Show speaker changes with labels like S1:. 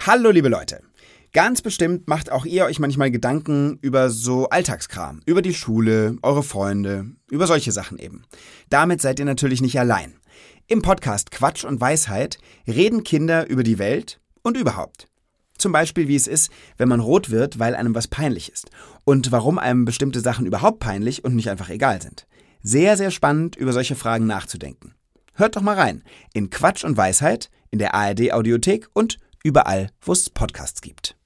S1: Hallo liebe Leute, ganz bestimmt macht auch ihr euch manchmal Gedanken über so Alltagskram, über die Schule, eure Freunde, über solche Sachen eben. Damit seid ihr natürlich nicht allein. Im Podcast Quatsch und Weisheit reden Kinder über die Welt und überhaupt. Zum Beispiel, wie es ist, wenn man rot wird, weil einem was peinlich ist und warum einem bestimmte Sachen überhaupt peinlich und nicht einfach egal sind. Sehr, sehr spannend, über solche Fragen nachzudenken. Hört doch mal rein in Quatsch und Weisheit, in der ARD Audiothek und überall, wo es Podcasts gibt.